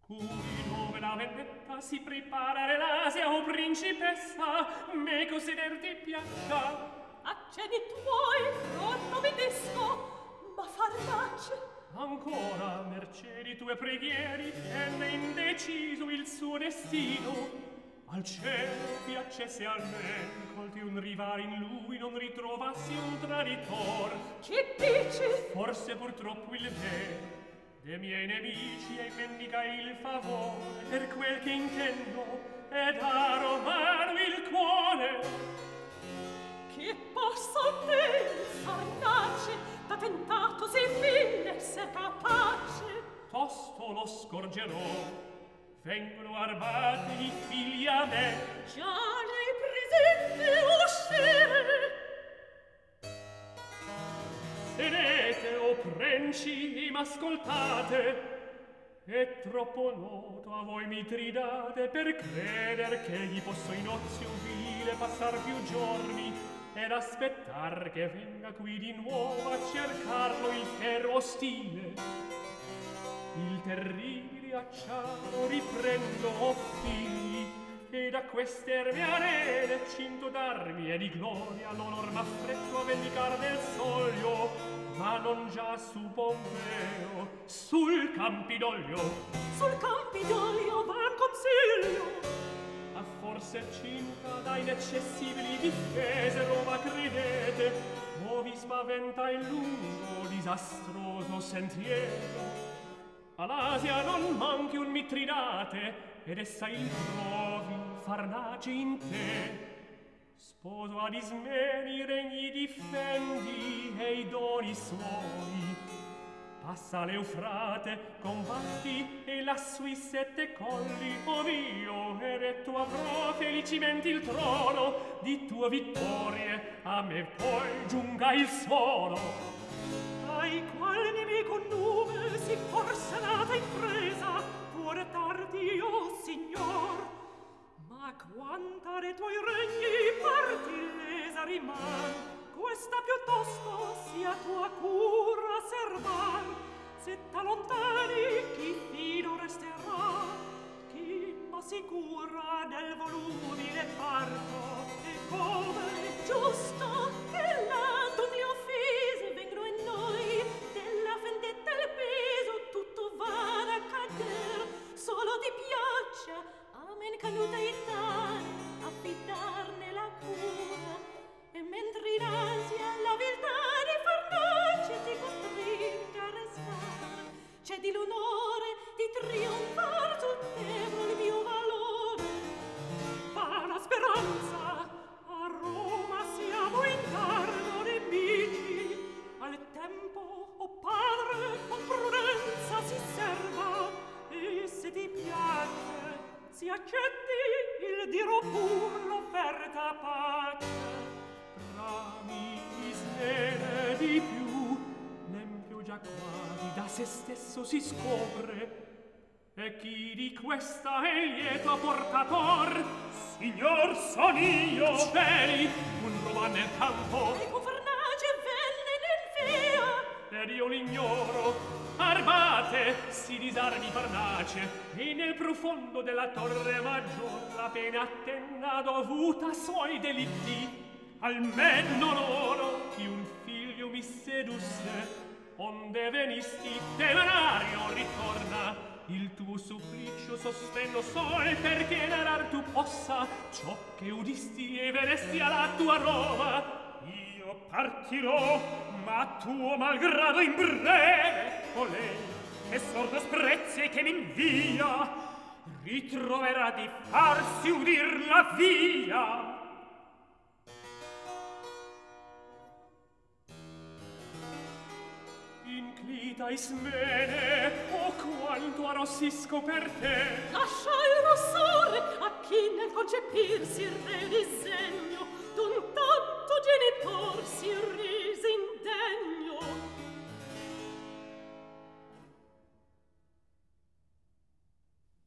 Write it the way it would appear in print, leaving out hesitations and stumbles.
Cui dove la vendetta si preparare l'Asia, o principessa, meco sederti piaccia. Accedi tuoi, pronto vedesco, ma farnace. Ancora, mercedi tue preghieri, tenne indeciso il suo destino. Al cielo piacesse almen, colti un rivale in lui, non ritrovassi un traditor. Che dici? Forse purtroppo il vero de miei nemici e mendica il favore, per quel che intendo, ed a romano il cuore. Che posso te, farnace, da tentato sei fine, ser capace. Tosto lo scorgerò, vengono armati i figli a me. Già l'hai presente uscire. Sedete, o prenci, m'ascoltate. È troppo noto a voi Mitridate per creder che gli posso in ozio vile passar più giorni ed aspettar che venga qui di nuovo a cercarlo il ferro ostile. Il terribile acciaio riprendo, o figli, e da quest'erme arene cinto d'armi e di gloria l'onor m'affretto a vendicar del soglio, ma non già su Pompeo, sul Campidoglio. Sul Campidoglio van consiglio. A forse cinta da inaccessibili difese Roma credete, o vi spaventa il lungo disastroso sentiero. All'Asia non manchi un Mitridate, ed essa il trovi, Farnace, in te. Sposo ad Ismeni regni difendi e i doni suoi. Passa l'Eufrate, combatti e lassù i 7 colli, ov'io eretto avrò felicemente il trono di tue vittorie, a me poi giunga il suono. Ai qual nemico nume si forse nata impresa, pure tardi, o signor, ma quanta re tuoi regni parti lesa riman, questa piuttosto sia tua cura servar, se ta lontani chi fido resterà, chi m'assicura del volubile parto, e come è giusto che l'atto di offese vengano in noi, della vendetta il peso tutto va a cader, solo ti piaccia, amen canuta itare, affidarne la cura, e mentre in ansia la viltà di Farnace ti costringe a restar, c'è di l'onore di trionfar sul Tevere il mio valore. Va la speranza, a Roma siamo in tardo nemici, al tempo, o padre, con prudenza si serva, e se ti piace si accetti il dirò pur l'offerta pace. Brami Ismene di più, l'empio già quasi da se stesso si scopre, e chi di questa è lieto portator? Signor, son io! Cieli, un roman nel campo, E con Farnace venne nel via, ed io l'ignoro. Armate, si disarmi Farnace, e nel profondo della torre maggior la pena attenna dovuta a suoi delitti. Almen non oro chi un figlio mi sedusse, onde venisti temerario ritorna, il tuo supplicio sospendo sol perché narar tu possa ciò che udisti e vedesti alla tua Roma. Io partirò, ma tuo malgrado in breve colei che sordo sprezzi e che m'invia ritroverà di farsi udir la via. Inclita Ismene, oh quanto arrossisco per te. lascia il rossore a chi nel concepir si redisegna.